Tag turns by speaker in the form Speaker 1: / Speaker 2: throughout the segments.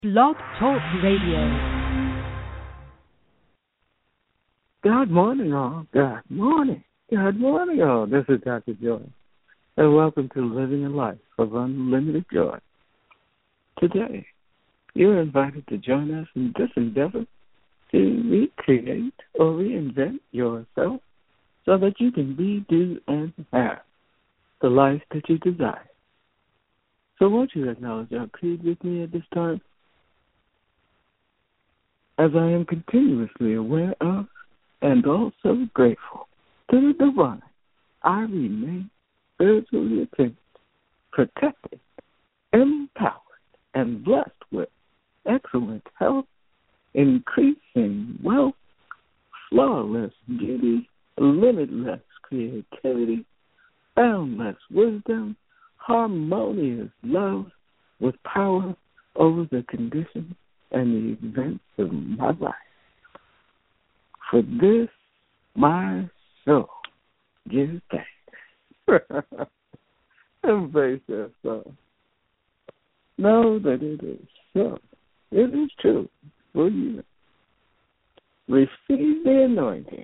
Speaker 1: Blog Talk Radio.
Speaker 2: Good morning, all. Good morning. Good morning, all. This is Dr. Joy, and welcome to Living a Life of Unlimited Joy. Today, you're invited to join us in this endeavor to recreate or reinvent yourself so that you can be, do, and have the life that you desire. So won't you acknowledge our creed with me at this time? As I am continuously aware of and also grateful to the divine, I remain spiritually attentive, protected, empowered, and blessed with excellent health, increasing wealth, flawless beauty, limitless creativity, boundless wisdom, harmonious love with power over the conditions and the events of my life. For this, my soul gives thanks. Embrace yourself. Know that it is so. It is true for you. Receive the anointing.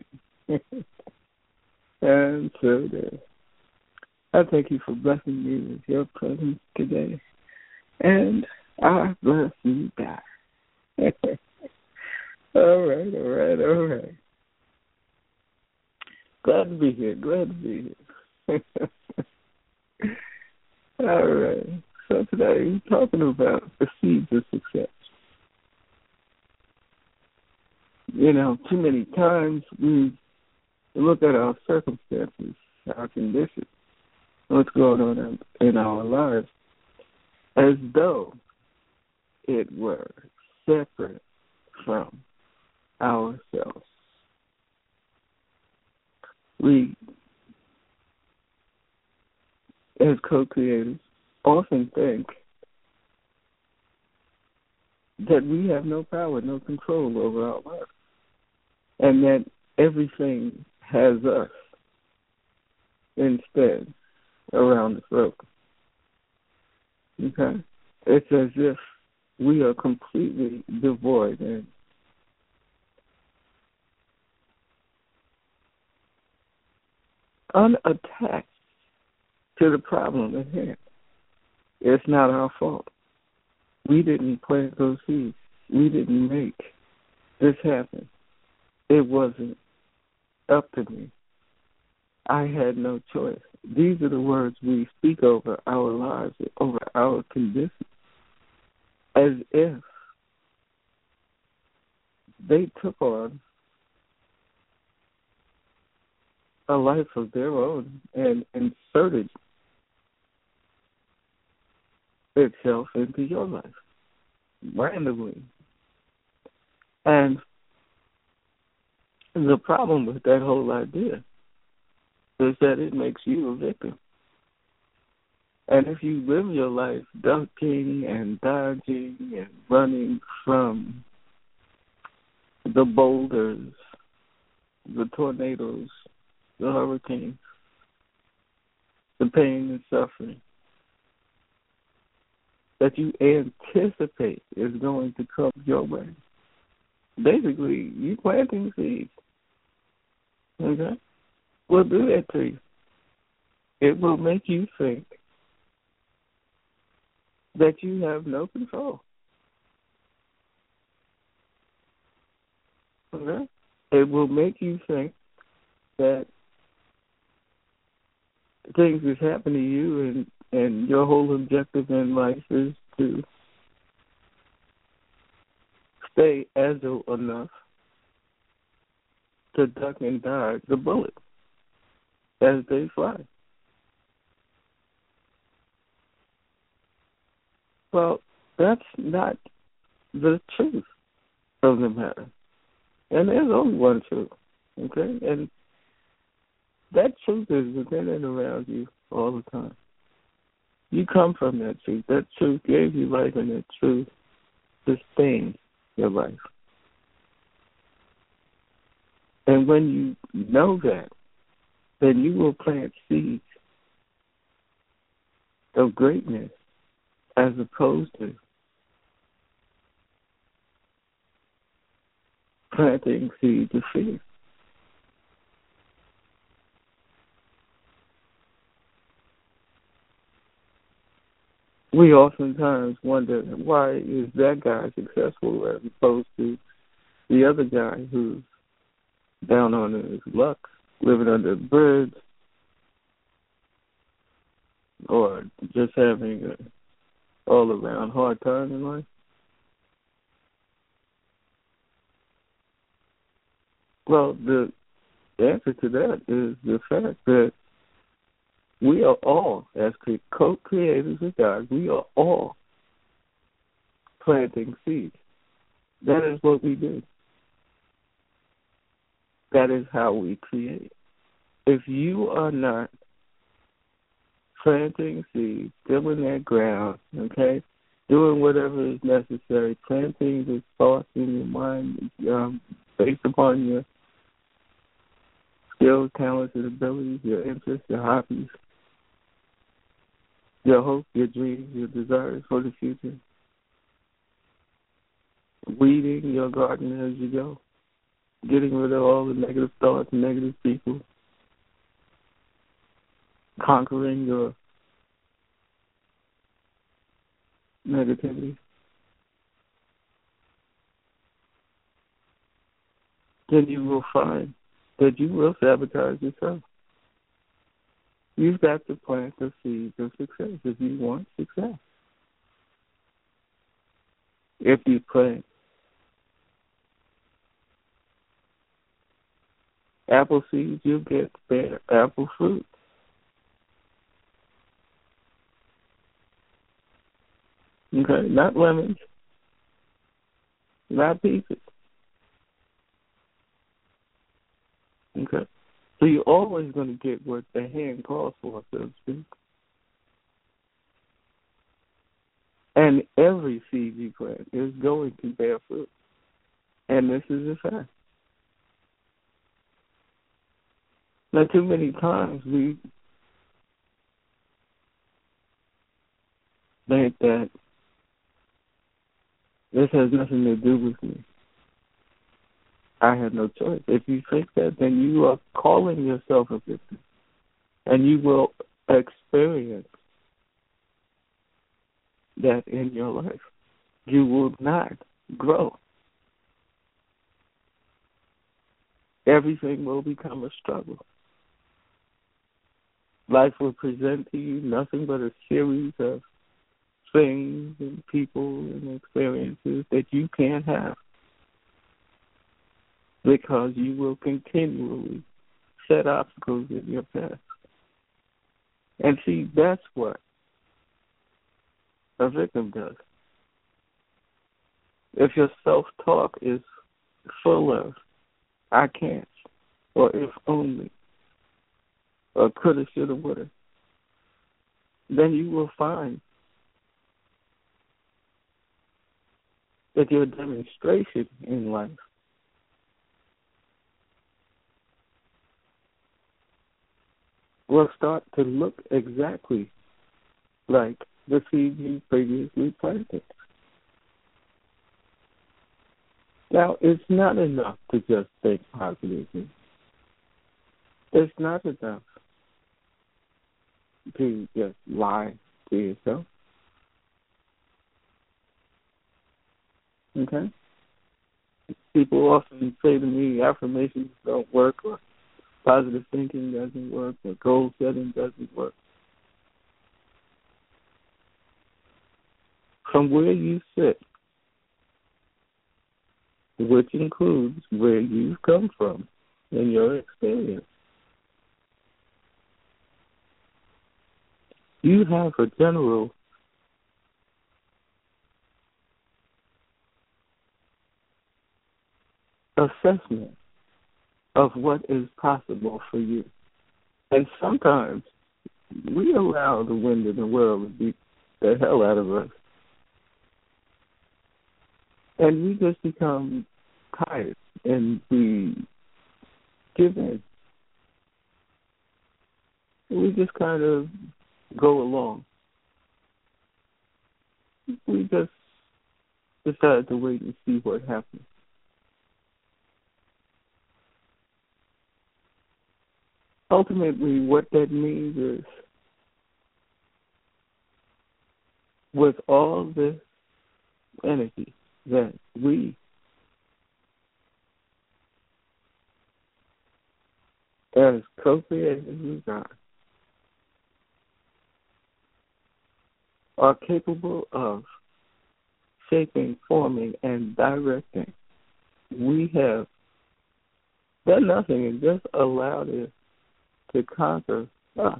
Speaker 2: And so it is. I thank you for blessing me with your presence today. And I bless you back. All right. Glad to be here. All right. So today we're talking about the seeds of success. You know, too many times we look at our circumstances, our conditions, what's going on in our lives, as though it were separate from ourselves. We, as co-creators, often think that we have no power, no control over our lives, and that everything has us instead around the circle. Okay? It's as if we are completely devoid and unattached to the problem at hand. It's not our fault. We didn't plant those seeds. We didn't make this happen. It wasn't up to me. I had no choice. These are the words we speak over our lives, over our conditions, as if they took on a life of their own and inserted itself into your life randomly. And the problem with that whole idea is that it makes you a victim. And if you live your life ducking and dodging and running from the boulders, the tornadoes, the hurricanes, the pain and suffering that you anticipate is going to come your way, basically, you planting seeds. Okay? Will do that to you. It will make you think that you have no control. Okay? It will make you think that things that happen to you and your whole objective in life is to stay agile enough to duck and dodge the bullet as they fly. Well, that's not the truth of the matter. And there's only one truth, okay? And that truth is within and around you all the time. You come from that truth. That truth gave you life, and that truth sustains your life. And when you know that, then you will plant seeds of greatness as opposed to planting seeds of fear. We oftentimes wonder, why is that guy successful as opposed to the other guy who's down on his luck, living under a bridge, or just having an all-around hard time in life? Well, the answer to that is the fact that we are all, as co-creators of God, we are all planting seeds. That is what we do. That is how we create. If you are not planting seeds, tilling that ground, okay, doing whatever is necessary, planting the thoughts in your mind based upon your skills, talents, and abilities, your interests, your hobbies, your hopes, your dreams, your desires for the future. Weeding your garden as you go. Getting rid of all the negative thoughts and negative people. Conquering your negativity. Then you will find that you will sabotage yourself. You've got to plant the seeds of success if you want success. If you plant apple seeds, you'll get bear apple fruit. Okay, not lemons, not peaches. Okay, so you're always going to get what the hand calls for, so to speak. And every seed you plant is going to bear fruit. And this is a fact. Now, too many times we think that this has nothing to do with me. I have no choice. If you think that, then you are calling yourself a victim. And you will experience that in your life. You will not grow. Everything will become a struggle. Life will present to you nothing but a series of things and people and experiences that you can't have, because you will continually set obstacles in your path. And see, that's what a victim does. If your self-talk is full of I can't, or if only, or coulda, shoulda, woulda, then you will find that your demonstration in life will start to look exactly like the seed you previously planted. Now, it's not enough to just think positively. It's not enough to just lie to yourself. Okay? People often say to me, affirmations don't work, or positive thinking doesn't work, or goal setting doesn't work. From where you sit, which includes where you've come from in your experience, you have a general assessment of what is possible for you. And sometimes we allow the wind in the world to beat the hell out of us. And we just become tired and we give in. We just kind of go along. We just decide to wait and see what happens. Ultimately, what that means is with all this energy that we as co-creators with God are capable of shaping, forming, and directing, we have done nothing and just allowed it to conquer us.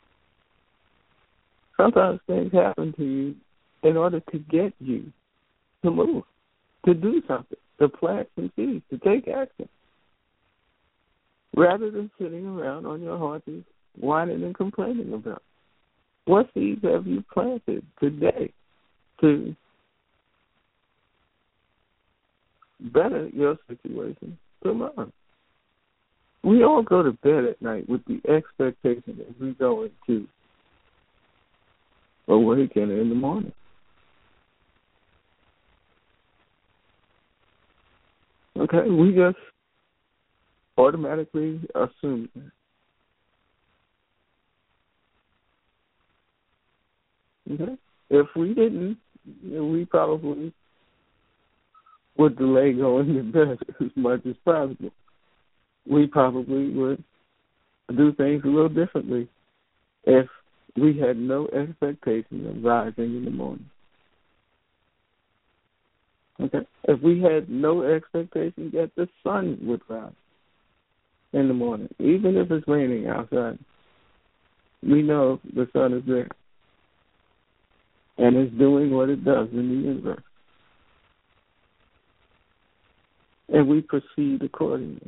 Speaker 2: Sometimes things happen to you in order to get you to move, to do something, to plant some seeds, to take action, rather than sitting around on your haunches, whining and complaining about. What seeds have you planted today to better your situation tomorrow? We all go to bed at night with the expectation that we're going to awaken in the morning. Okay, we just automatically assume that. Okay? If we didn't, we probably would delay going to bed as much as possible. We probably would do things a little differently if we had no expectation of rising in the morning. Okay? If we had no expectation that the sun would rise in the morning, even if it's raining outside, we know the sun is there and it's doing what it does in the universe. And we proceed accordingly.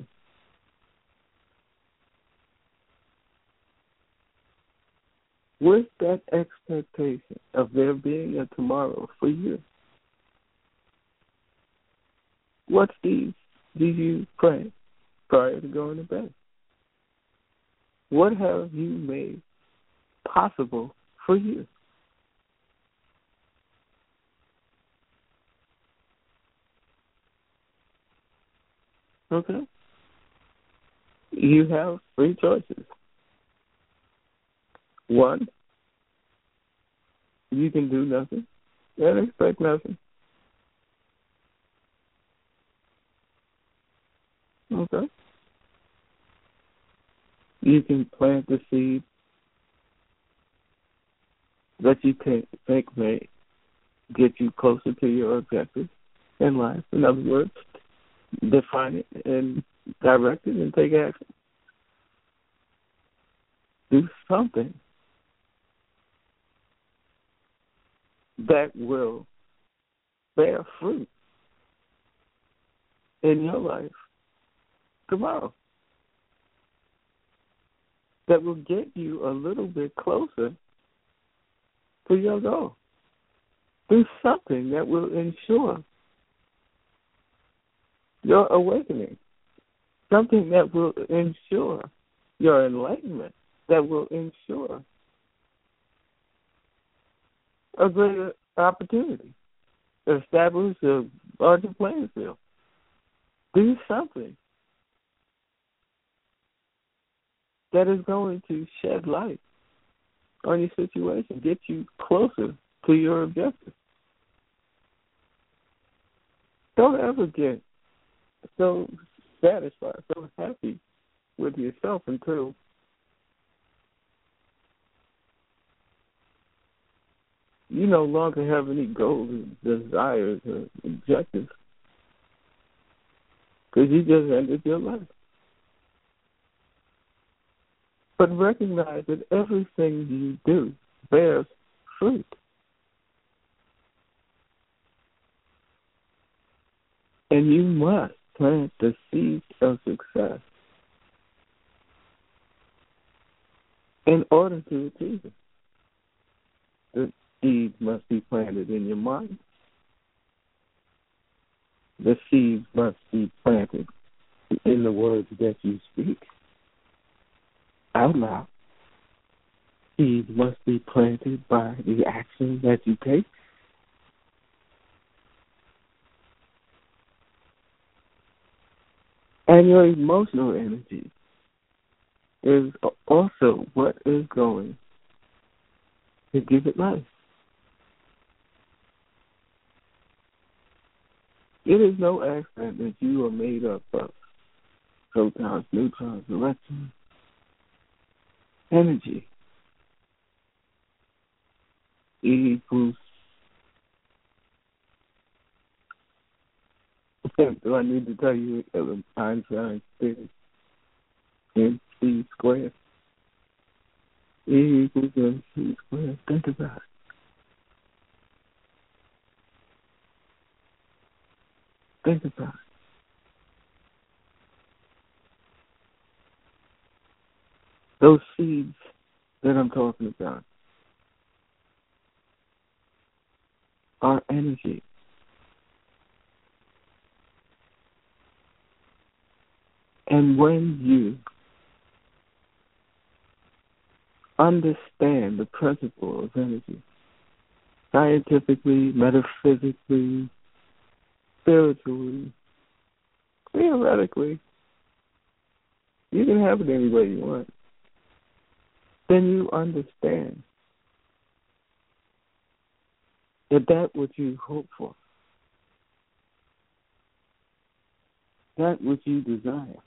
Speaker 2: With that expectation of there being a tomorrow for you, what seeds do you plant prior to going to bed? What have you made possible for you? Okay? You have three choices. One, you can do nothing and expect nothing. Okay? You can plant the seed that you think may get you closer to your objectives in life. In other words, define it and direct it and take action. Do something that will bear fruit in your life tomorrow, that will get you a little bit closer to your goal. Do something that will ensure your awakening, something that will ensure your enlightenment, that will ensure a greater opportunity, establish a larger playing field. Do something that is going to shed light on your situation, get you closer to your objective. Don't ever get so satisfied, so happy with yourself until you no longer have any goals, desires, or objectives, because you just ended your life. But recognize that everything you do bears fruit. And you must plant the seeds of success in order to achieve it. The seeds must be planted in your mind. The seeds must be planted in the words that you speak out loud. Seeds must be planted by the action that you take. And your emotional energy is also what is going to give it life. It is no accident that you are made up of protons, neutrons, electrons, energy. E equals, do I need to tell you Einstein's theory? MC squared. E equals MC squared. Think about it. Think about it. Those seeds that I'm talking about are energy. And when you understand the principle of energy, scientifically, metaphysically, spiritually, theoretically, you can have it any way you want. Then you understand that which you hope for, that which you desire,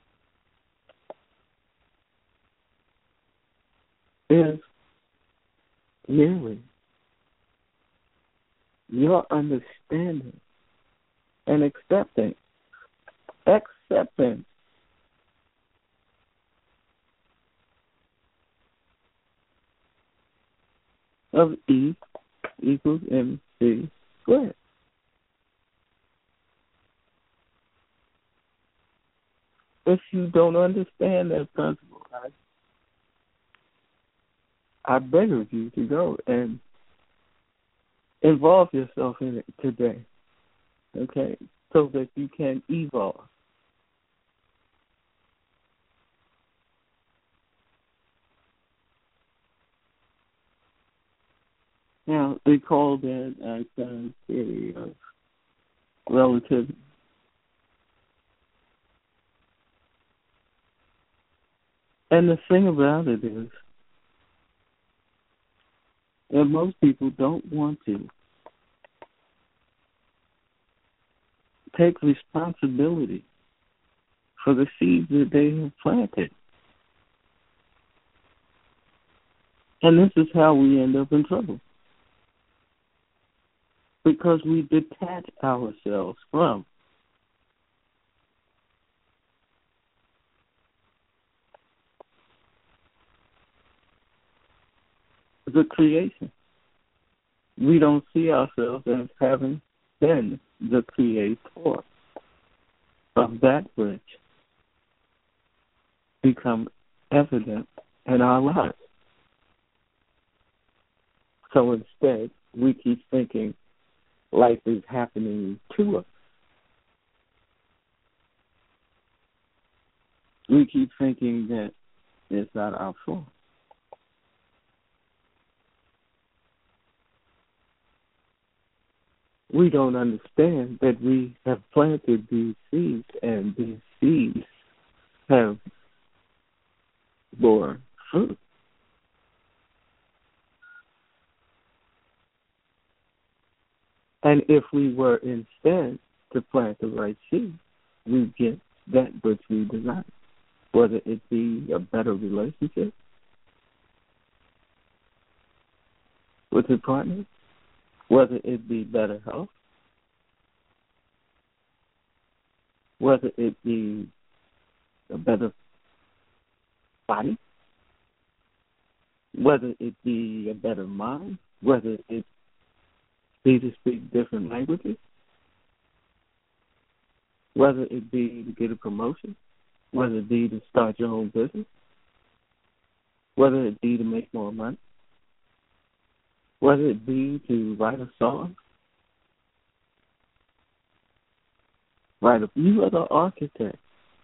Speaker 2: is merely your understanding and accepting of E equals MC squared. If you don't understand that principle, I beg of you to go and involve yourself in it today, okay, so that you can evolve. Now, they call that Einstein's theory of relativity. And the thing about it is that most people don't want to take responsibility for the seeds that they have planted. And this is how we end up in trouble. Because we detach ourselves from the creation. We don't see ourselves as having been the creator of that which become evident in our lives. So instead, we keep thinking life is happening to us. We keep thinking that it's not our fault. We don't understand that we have planted these seeds, and these seeds have borne fruit. And if we were instead to plant the right seed, we get that which we desire, whether it be a better relationship with a partner, whether it be better health, whether it be a better body, whether it be a better mind, whether it be to speak different languages, whether it be to get a promotion, whether it be to start your own business, whether it be to make more money, whether it be to write a song, you are the architect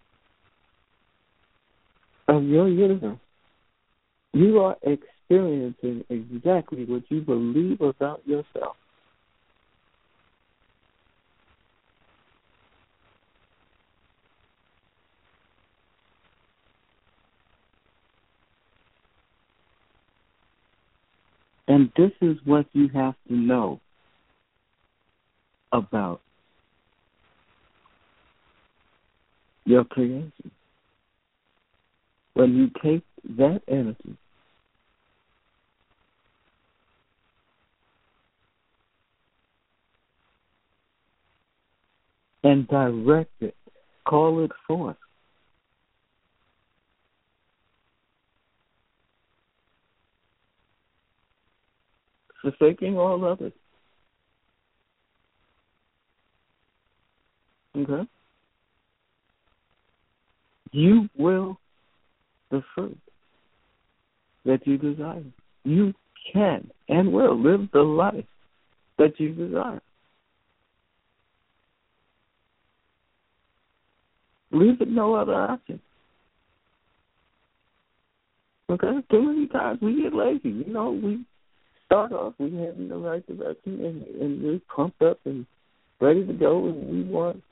Speaker 2: of your universe. You are experiencing exactly what you believe about yourself. And this is what you have to know about your creation. When you take that energy and direct it, call it forth, forsaking all others. Okay? You will the fruit that you desire. You can and will live the life that you desire. Leave it no other option. Okay? Too many times we get lazy. We start off, we head in the right direction, and we're pumped up and ready to go, and we want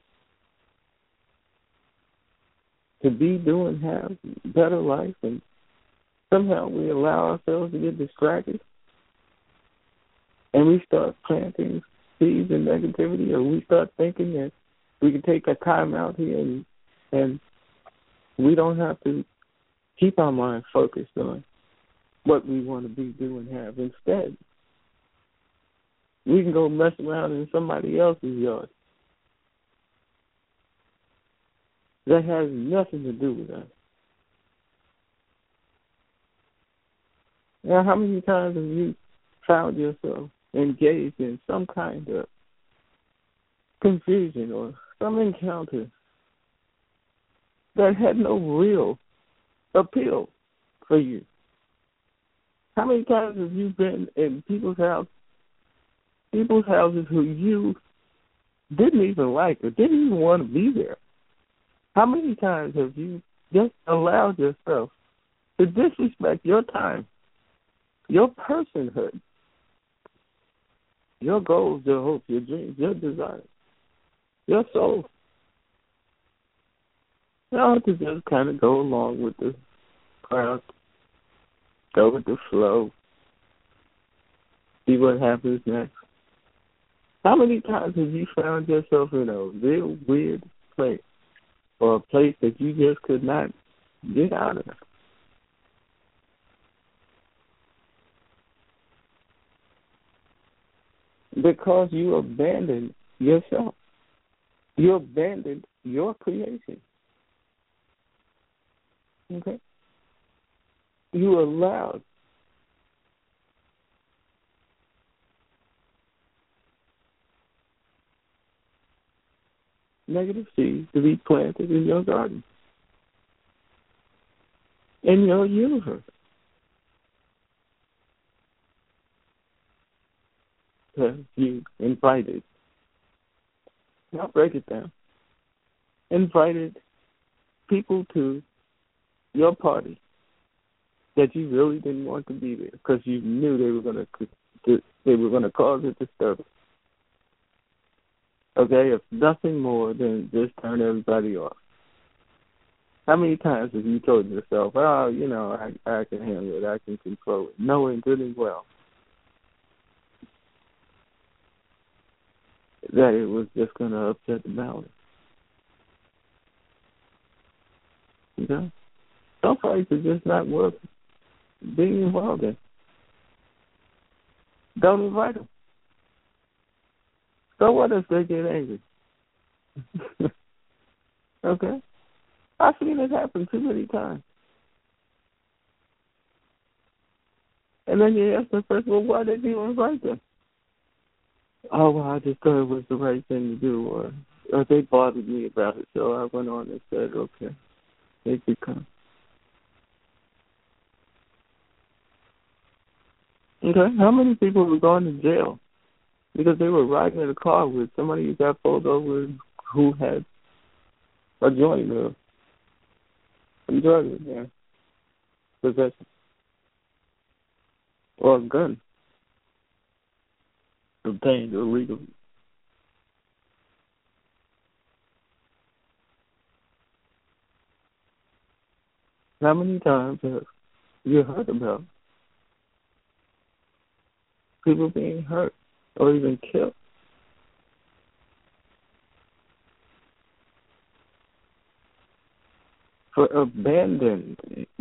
Speaker 2: to be doing, have better life, and somehow we allow ourselves to get distracted, and we start planting seeds of negativity, or we start thinking that we can take a time out here and we don't have to keep our mind focused on what we want to be doing, have. Instead, we can go mess around in somebody else's yard that has nothing to do with us. Now, how many times have you found yourself engaged in some kind of confusion or some encounter that had no real appeal for you? How many times have you been in people's houses who you didn't even like or didn't even want to be there? How many times have you just allowed yourself to disrespect your time, your personhood, your goals, your hopes, your dreams, your desires, your soul? To just kind of go along with the crowd, go with the flow, see what happens next. How many times have you found yourself in a real weird place, or a place that you just could not get out of? Because you abandoned yourself. You abandoned your creation. Okay? You allowed negative seeds to be planted in your garden, in your universe. Because you invited, now break it down, invited people to your party that you really didn't want to be there because you knew they were going to cause a disturbance. Okay, if nothing more than just turn everybody off. How many times have you told yourself, I can handle it, I can control it, knowing good and well that it was just going to upset the balance? Some fights are just not worth being involved in. Don't invite them. So what if they get angry? Okay? I've seen it happen too many times. And then you ask the person, well, why did you invite them? Oh, well, I just thought it was the right thing to do, or they bothered me about it, so I went on and said, okay, they could come. Okay, how many people were going to jail because they were riding in a car with somebody who got pulled over who had a joint or some drug in there, possession, or a gun obtained illegally? How many times have you heard about people being hurt or even killed. For abandoning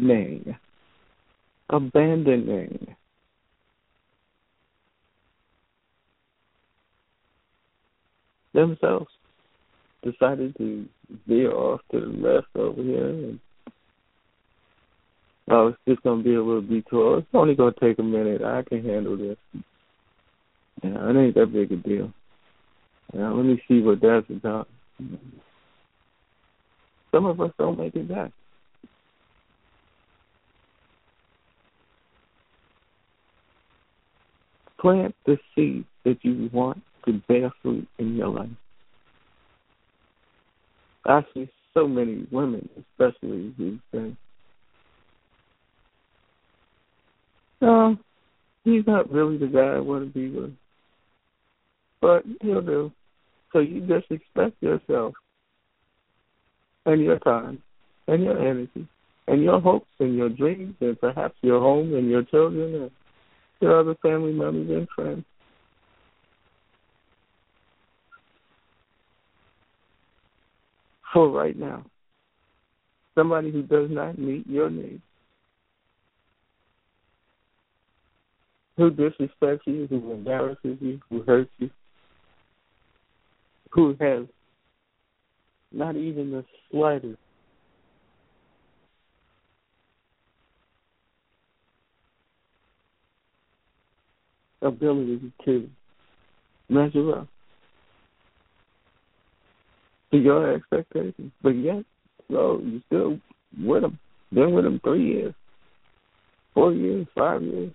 Speaker 2: themselves, decided to veer off to the left over here, and it's just going to be a little detour. It's only going to take a minute. I can handle this. It ain't that big a deal. Let me see what that's about. Some of us don't make it back. Plant the seed that you want to bear fruit in your life. I see so many women, especially, who say, "No, he's not really the guy I want to be with, but he'll do." So you disrespect yourself and your time and your energy and your hopes and your dreams and perhaps your home and your children and your other family members and friends. For right now, somebody who does not meet your needs, who disrespects you, who embarrasses you, who hurts you, who has not even the slightest ability to measure up to your expectations, but yet, you still with them. Been with them 3 years, 4 years, 5 years.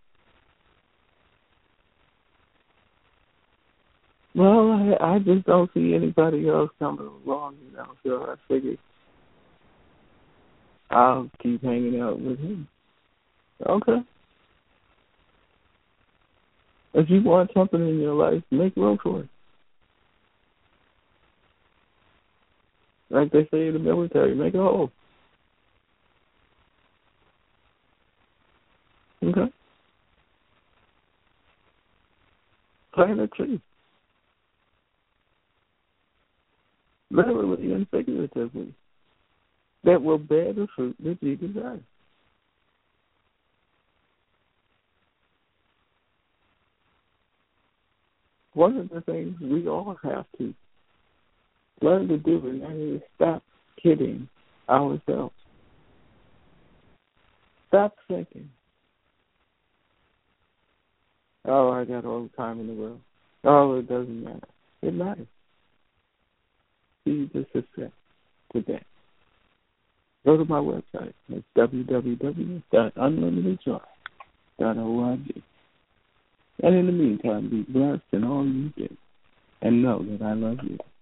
Speaker 2: Well, I just don't see anybody else coming along, so I figured I'll keep hanging out with him. Okay. If you want something in your life, make room for it. Like they say in the military, make a hole. Okay? Plant a tree. Literally and figuratively. That will bear the fruit that you desire. One of the things we all have to learn to do, and that is stop kidding ourselves. Stop thinking, I got all the time in the world. It doesn't matter. It matters. Be the success today. Go to my website. It's www.unlimitedjoy.org. And in the meantime, be blessed in all you do. And know that I love you.